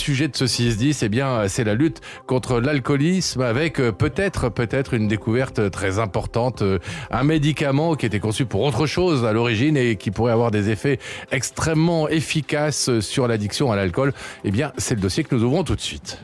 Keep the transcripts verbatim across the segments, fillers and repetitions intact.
sujet de ce six dix, eh bien, c'est la lutte contre l'alcoolisme avec peut-être, peut-être une découverte très importante, un médicament qui était conçu pour autre chose à l'origine et qui pourrait avoir des effets extrêmement efficaces sur l'addiction à l'alcool. Eh bien, c'est le dossier que nous ouvrons tout de suite.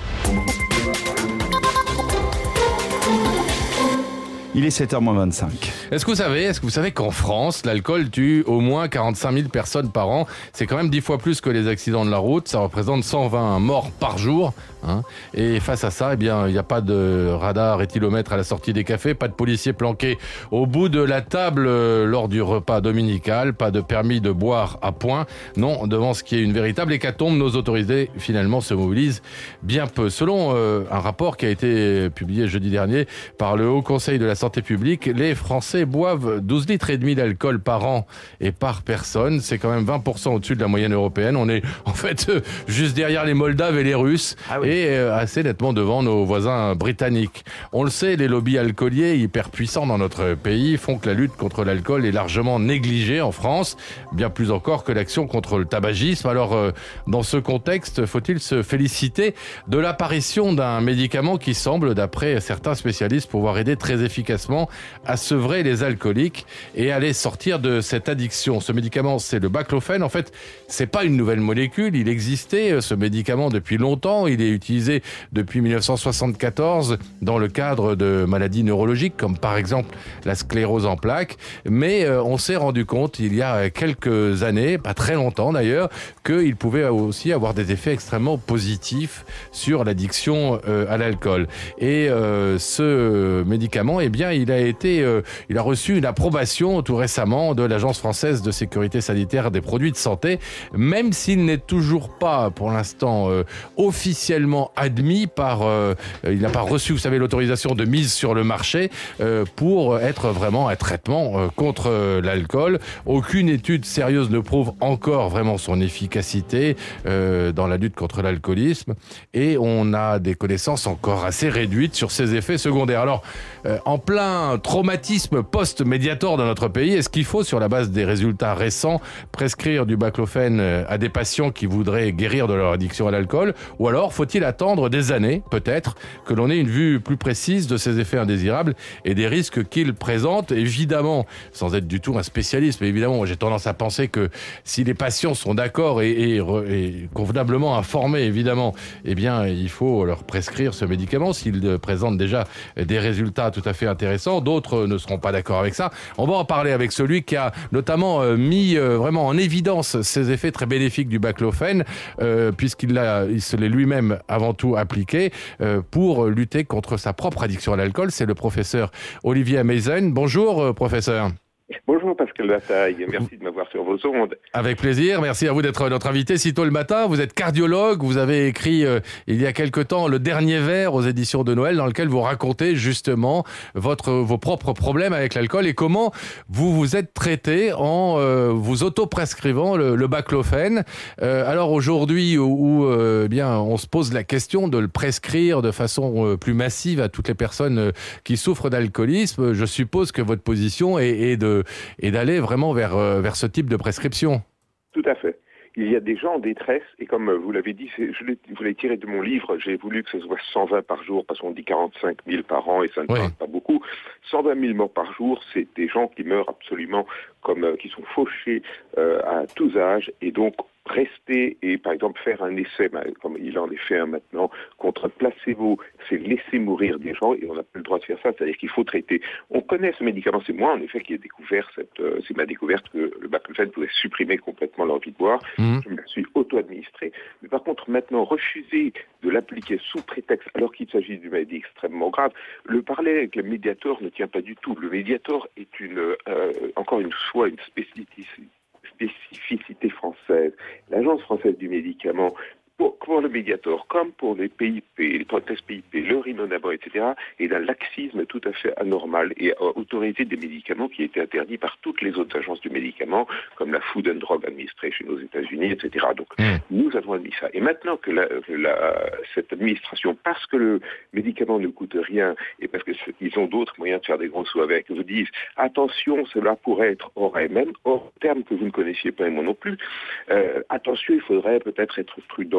Il est sept heures moins vingt-cinq. Est-ce que vous savez, est-ce que vous savez qu'en France, l'alcool tue au moins quarante-cinq mille personnes par an? C'est quand même dix fois plus que les accidents de la route. Ça représente cent vingt morts par jour. Hein. Et face à ça, eh bien, il n'y a pas de radar éthylomètre à la sortie des cafés, pas de policiers planqués au bout de la table euh, lors du repas dominical, pas de permis de boire à point. Non, devant ce qui est une véritable hécatombe, nos autorités finalement se mobilisent bien peu. Selon euh, un rapport qui a été publié jeudi dernier par le Haut Conseil de la Santé publique, les Français boivent douze litres et demi d'alcool par an et par personne. C'est quand même vingt pour cent au-dessus de la moyenne européenne. On est en fait euh, juste derrière les Moldaves et les Russes. Ah oui. Et euh, assez nettement devant nos voisins britanniques. On le sait, les lobbies alcooliers hyper puissants dans notre pays font que la lutte contre l'alcool est largement négligée en France, bien plus encore que l'action contre le tabagisme. Alors, euh, dans ce contexte, faut-il se féliciter de l'apparition d'un médicament qui semble, d'après certains spécialistes, pouvoir aider très efficacement à sevrer les alcooliques et à les sortir de cette addiction. Ce médicament, c'est le baclofène. En fait, c'est pas une nouvelle molécule. Il existait, ce médicament, depuis longtemps. Il est utilisé depuis mille neuf cent soixante-quatorze dans le cadre de maladies neurologiques comme par exemple la sclérose en plaques. Mais euh, on s'est rendu compte il y a quelques années, pas très longtemps d'ailleurs, qu'il pouvait aussi avoir des effets extrêmement positifs sur l'addiction euh, à l'alcool. Et euh, ce médicament, eh bien, il a été, euh, il a reçu une approbation tout récemment de l'Agence française de sécurité sanitaire des produits de santé, même s'il n'est toujours pas, pour l'instant, euh, officiellement admis par, euh, il n'a pas reçu, vous savez, l'autorisation de mise sur le marché euh, pour être vraiment un traitement euh, contre euh, l'alcool. Aucune étude sérieuse ne prouve encore vraiment son efficacité euh, dans la lutte contre l'alcoolisme et on a des connaissances encore assez réduites sur ses effets secondaires. Alors, euh, en plein traumatisme post-Mediator dans notre pays, est-ce qu'il faut, sur la base des résultats récents, prescrire du baclofène à des patients qui voudraient guérir de leur addiction à l'alcool, ou alors faut-il attendre des années, peut-être, que l'on ait une vue plus précise de ces effets indésirables et des risques qu'ils présentent? Évidemment, sans être du tout un spécialiste, mais évidemment, j'ai tendance à penser que si les patients sont d'accord et, et, et convenablement informés, évidemment, eh bien, il faut leur prescrire ce médicament s'ils présentent déjà des résultats tout à fait intéressants. D'autres ne seront pas d'accord avec ça. On va en parler avec celui qui a notamment mis vraiment en évidence ces effets très bénéfiques du baclofène, euh, puisqu'il l'a, il se l'est lui-même avant tout appliqué euh, pour lutter contre sa propre addiction à l'alcool. C'est le professeur Olivier Ameisen. Bonjour, euh, professeur. Bonjour Pascal Bataille, merci de m'avoir sur vos ondes. Avec plaisir, merci à vous d'être notre invité si tôt le matin. Vous êtes cardiologue, vous avez écrit euh, il y a quelque temps Le Dernier Verre aux éditions de Noël, dans lequel vous racontez justement votre, vos propres problèmes avec l'alcool et comment vous vous êtes traité en euh, vous auto-prescrivant le, le baclofène. Euh, alors aujourd'hui où, où euh, bien, on se pose la question de le prescrire de façon euh, plus massive à toutes les personnes euh, qui souffrent d'alcoolisme, je suppose que votre position est, est de et d'aller vraiment vers, vers ce type de prescription. Tout à fait. Il y a des gens en détresse, et comme vous l'avez dit, c'est, je, l'ai, je l'ai tiré de mon livre, j'ai voulu que ce soit cent vingt par jour, parce qu'on dit quarante-cinq mille par an, et ça ne oui. parle pas beaucoup. cent vingt mille morts par jour, c'est des gens qui meurent absolument, comme euh, qui sont fauchés euh, à tous âges, et donc rester et par exemple faire un essai, comme il en est fait un maintenant, contre placebo, c'est laisser mourir des gens et on n'a plus le droit de faire ça, c'est-à-dire qu'il faut traiter. On connaît ce médicament, c'est moi en effet qui ai découvert cette, euh, c'est ma découverte que le baclofène pouvait supprimer complètement l'envie de boire. Mmh. Je me la suis auto-administré. Mais par contre, maintenant, refuser de l'appliquer sous prétexte, alors qu'il s'agit d'une maladie extrêmement grave, le parallèle avec le Mediator ne tient pas du tout. Le Mediator est une, euh, encore une fois, une spécificité spécificité française. L'Agence française du médicament, pour, pour le Mediator, comme pour les P I P, les tests P I P, le rimonabant, et cetera, est d'un laxisme tout à fait anormal et a autorisé des médicaments qui étaient interdits par toutes les autres agences du médicament, comme la Food and Drug Administration aux États-Unis, et cetera. Donc, mmh. nous avons admis ça. Et maintenant que, la, que la, cette administration, parce que le médicament ne coûte rien et parce qu'ils ont d'autres moyens de faire des gros sous avec, vous disent attention, cela pourrait être hors M M, hors terme que vous ne connaissiez pas et moi non plus. Euh, attention, il faudrait peut-être être prudent. Mais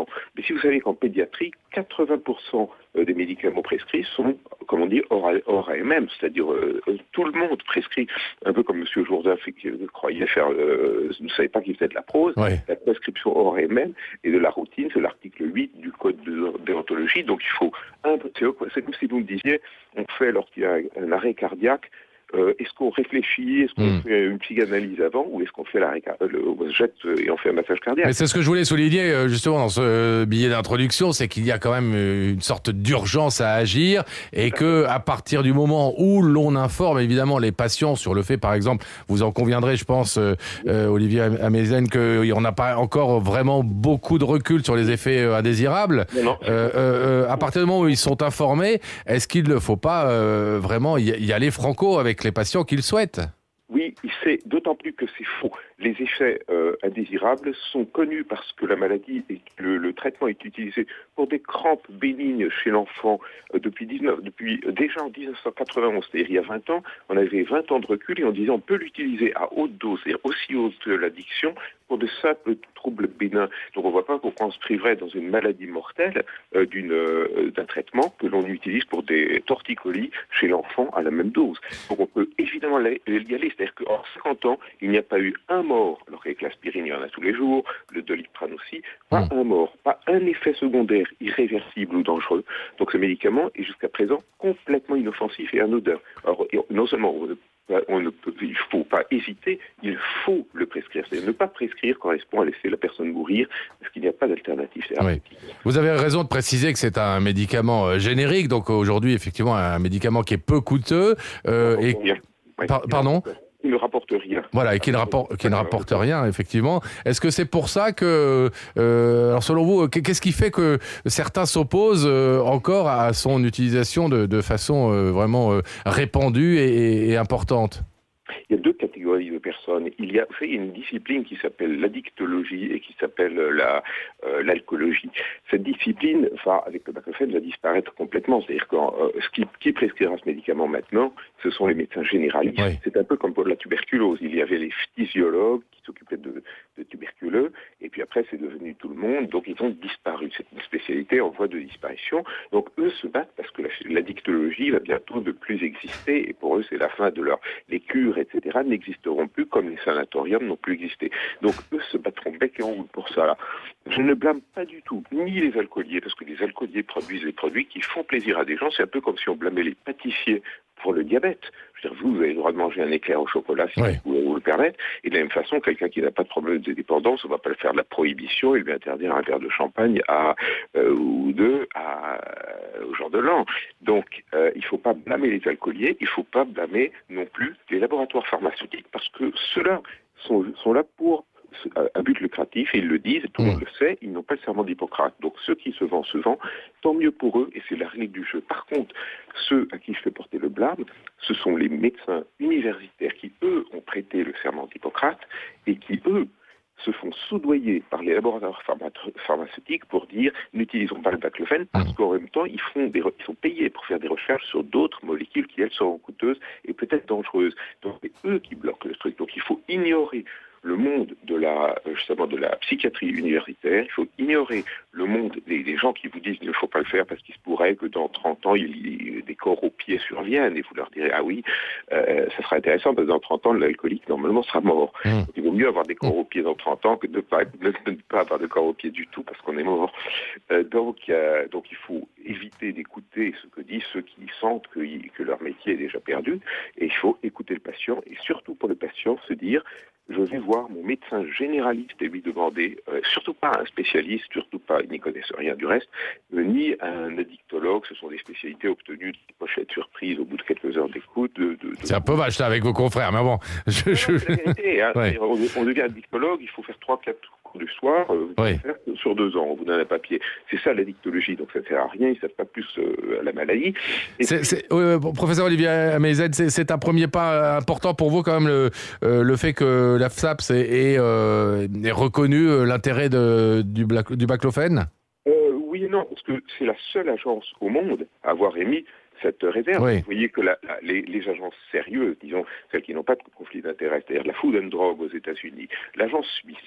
Et si vous savez qu'en pédiatrie, quatre-vingts pour cent des médicaments prescrits sont, comme on dit, hors A M M, c'est-à-dire euh, tout le monde prescrit, un peu comme M. Jourdain fait, qui croyait faire, euh, ne savait pas qu'il faisait de la prose, ouais. La prescription hors A M M et de la routine, c'est l'article huit du code de déontologie, donc il faut, un, c'est comme si vous me disiez, on fait lorsqu'il y a un, un arrêt cardiaque, Euh, est-ce qu'on réfléchit, est-ce qu'on mmh. fait une psychanalyse avant, ou est-ce qu'on fait la le, on se jette et on fait un massage cardiaque? Mais c'est ce que je voulais souligner justement dans ce billet d'introduction, c'est qu'il y a quand même une sorte d'urgence à agir et que à partir du moment où l'on informe évidemment les patients sur le fait, par exemple, vous en conviendrez, je pense, euh, euh, Olivier Ameisen, qu'on n'a pas encore vraiment beaucoup de recul sur les effets euh, indésirables. Non, non. Euh, euh, à partir du moment où ils sont informés, est-ce qu'il ne faut pas euh, vraiment y aller franco avec les patients qui le souhaitent? Oui, c'est d'autant plus que c'est faux. Les effets euh, indésirables sont connus parce que la maladie et le, le traitement est utilisé pour des crampes bénignes chez l'enfant euh, depuis, dix-neuf, depuis euh, déjà en dix-neuf cent quatre-vingt-onze, c'est-à-dire il y a vingt ans, on avait vingt ans de recul et on disait on peut l'utiliser à haute dose, c'est-à-dire aussi haute que l'addiction, pour de simples troubles bénins. Donc on ne voit pas pourquoi on se priverait dans une maladie mortelle euh, d'une, euh, d'un traitement que l'on utilise pour des torticolis chez l'enfant à la même dose. Donc on peut évidemment y aller, c'est-à-dire qu'en cinquante ans, il n'y a pas eu un mort, alors qu'avec l'aspirine, il y en a tous les jours, le doliprane aussi, pas mmh. un mort, pas un effet secondaire irréversible ou dangereux. Donc ce médicament est jusqu'à présent complètement inoffensif et anodin. Alors non seulement on ne On ne peut, il ne faut pas hésiter, il faut le prescrire. C'est-à-dire ne pas prescrire correspond à laisser la personne mourir parce qu'il n'y a pas d'alternative. Oui. Vous avez raison de préciser que c'est un médicament euh, générique, donc aujourd'hui effectivement un médicament qui est peu coûteux. Euh, et... Ouais. Par, pardon Il ne rapporte rien. Voilà, et qui ne rapporte, qui ne rapporte rien, effectivement. Est-ce que c'est pour ça que, euh, alors selon vous, qu'est-ce qui fait que certains s'opposent euh, encore à son utilisation de, de façon euh, vraiment euh, répandue et, et importante? Il y a deux catégories de personnes. Il y a, vous savez, une discipline qui s'appelle l'addictologie et qui s'appelle la, euh, l'alcoolologie. Cette discipline, enfin, avec le baclofène, va disparaître complètement. C'est-à-dire que euh, ce qui, qui prescrira ce médicament maintenant, ce sont les médecins généralistes. Oui. C'est un peu comme pour la tuberculose. Il y avait les physiologues qui s'occupaient de, de tuberculeux, et puis après, c'est devenu tout le monde. Donc, ils ont disparu. C'est une spécialité en voie de disparition. Donc, eux se battent parce que la, l'addictologie va bientôt ne plus exister, et pour eux, c'est la fin de leur... Les cures, et cetera, n'existeront plus, comme les sanatoriums n'ont plus existé. Donc, eux se battront bec et ongle pour ça. Là. Je ne blâme pas du tout ni les alcooliers, parce que les alcooliers produisent des produits qui font plaisir à des gens. C'est un peu comme si on blâmait les pâtissiers pour le diabète. Je veux dire, vous, vous avez le droit de manger un éclair au chocolat si oui. vous, vous le permettez. Et de la même façon, quelqu'un qui n'a pas de problème de dépendance, on ne va pas le faire de la prohibition et lui interdire un verre de champagne à, euh, ou deux à, euh, au jour de l'an. Donc, euh, il ne faut pas blâmer les alcooliers, il ne faut pas blâmer non plus les laboratoires pharmaceutiques, parce que ceux-là sont, sont là pour un but lucratif, et ils le disent, et tout le monde le sait, ils n'ont pas le serment d'Hippocrate. Donc ceux qui se vendent, se vendent, tant mieux pour eux, et c'est la règle du jeu. Par contre, ceux à qui je fais porter le blâme, ce sont les médecins universitaires qui, eux, ont prêté le serment d'Hippocrate, et qui, eux, se font soudoyer par les laboratoires pharmaceutiques pour dire n'utilisons pas le baclofène, parce qu'en même temps, ils, font des, ils sont payés pour faire des recherches sur d'autres molécules qui, elles, seront coûteuses et peut-être dangereuses. Donc c'est eux qui bloquent le truc. Donc il faut ignorer le monde de la, justement, de la psychiatrie universitaire, il faut ignorer le monde des, des gens qui vous disent qu'il ne faut pas le faire parce qu'il se pourrait que dans trente ans, il y ait des corps aux pieds surviennent, et vous leur direz, ah oui, euh, ça sera intéressant parce que dans trente ans, l'alcoolique, normalement, sera mort. Mmh. Donc, il vaut mieux avoir des corps aux pieds dans trente ans que de ne pas, de ne pas avoir de corps aux pieds du tout parce qu'on est mort. Euh, donc, euh, donc, il faut éviter d'écouter ce que disent ceux qui sentent que, que leur métier est déjà perdu, et il faut écouter le patient, et surtout pour le patient, se dire, je vais voir mon médecin généraliste et lui demander, euh, surtout pas un spécialiste, surtout pas, ils n'y connaissent rien du reste, euh, ni un addictologue, ce sont des spécialités obtenues de pochettes surprises au bout de quelques heures d'écoute. De, de, de... C'est un peu vache ça avec vos confrères, mais bon. Je, non, je... C'est la vérité, hein. Ouais. on, on devient addictologue, il faut faire trois, quatre cours du soir, euh, oui. faire sur deux ans, on vous donne un papier. C'est ça l'addictologie, donc ça ne sert à rien, ils ne savent pas plus euh, à la maladie. Et c'est, puis... c'est, oui, professeur Olivier Ameisen, c'est, c'est un premier pas important pour vous quand même, le, euh, le fait que la F S A P S ait, ait, euh, ait reconnu l'intérêt de, du, du baclofène? euh, Oui et non, parce que c'est la seule agence au monde à avoir émis cette réserve. Oui. Vous voyez que la, la, les, les agences sérieuses, disons, celles qui n'ont pas de conflit d'intérêt, c'est-à-dire la Food and Drug aux États-Unis, l'agence suisse,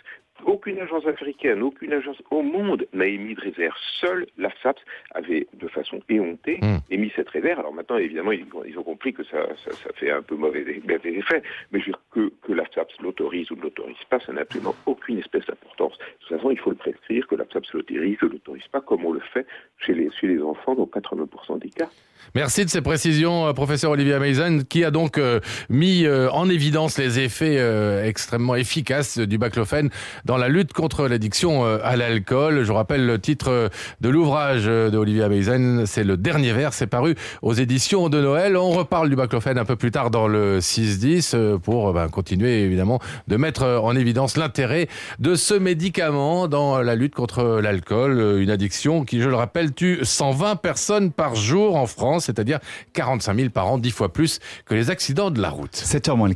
Aucune agence africaine, aucune agence au monde n'a émis de réserve. Seule l'A F S A P S avait, de façon éhontée, mmh. émis cette réserve. Alors maintenant, évidemment, ils, ils ont compris que ça, ça, ça fait un peu mauvais effet, mais je veux dire que, que l'A F S A P S l'autorise ou ne l'autorise pas, ça n'a absolument aucune espèce d'importance. De toute façon, il faut le prescrire, que l'A F S A P S l'autorise ou ne l'autorise pas, comme on le fait chez les, chez les enfants dans quatre-vingts pour cent des cas. Merci de ces précisions, professeur Olivier Meyzen, qui a donc euh, mis euh, en évidence les effets euh, extrêmement efficaces du baclofène dans la lutte contre l'addiction euh, à l'alcool. Je rappelle le titre de l'ouvrage de Olivier Meyzen, c'est Le Dernier Verre, c'est paru aux éditions de Noël. On reparle du baclofène un peu plus tard dans le six dix pour ben, continuer évidemment de mettre en évidence l'intérêt de ce médicament dans la lutte contre l'alcool, une addiction qui, je le rappelle, tue cent vingt personnes par jour en France, c'est-à-dire quarante-cinq mille par an, dix fois plus que les accidents de la route. sept heures moins le